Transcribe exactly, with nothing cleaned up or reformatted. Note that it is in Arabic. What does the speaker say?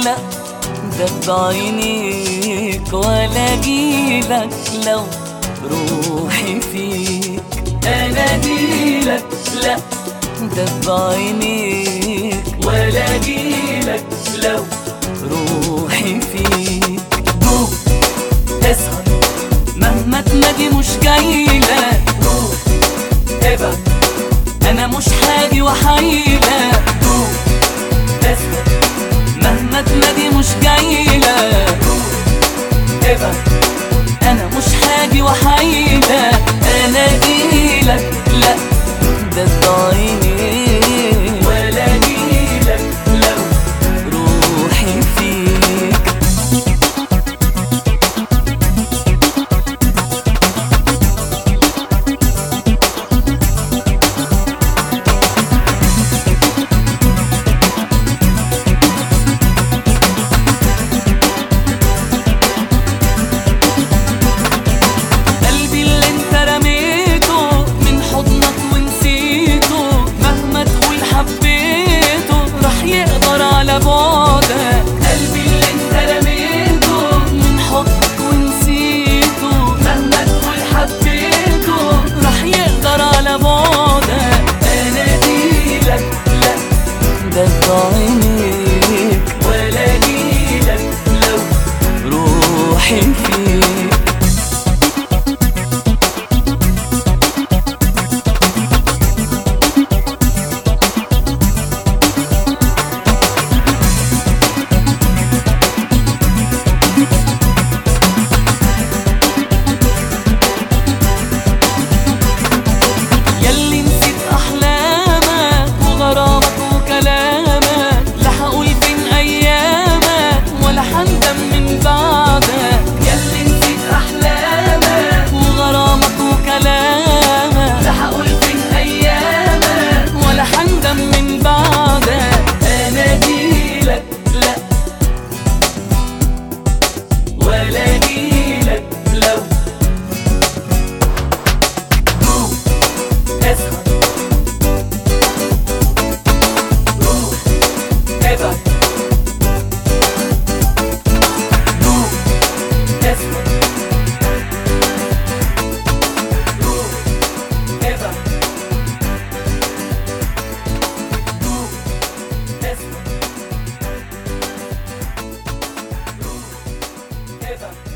لا ده بعينيك ولا اجيلك لو روحي فيك. انا اجيلك لا ده بعينيك ولا اجيلك لو روحي فيك. روح تسهر مهما تنادي مش جايلك. روح ابعد انا مش هاجي وحايلك. روح تسهر مهما تنادي مش جايلك. روح ابعد انا مش هاجي وحايلك. انا اجيلك لا ده بعينيك ولا اجيلك لو روحي فيك. بعينيك ولا اجيلك لو روحي فيك. ياللي نسيت احلامك وغرامك وكلامك، لا هقول فين ايامك ولا هندم من بعدك. ياللي نسيت احلامك وغرامك وكلامك، لا هقول فين ايامك ولا هندم من بعدك. انا اجيلك لا ولا اجيلك لو روح اسهر روح ابعد روح اسهر روح ابعد روح اسهر روح ابعد.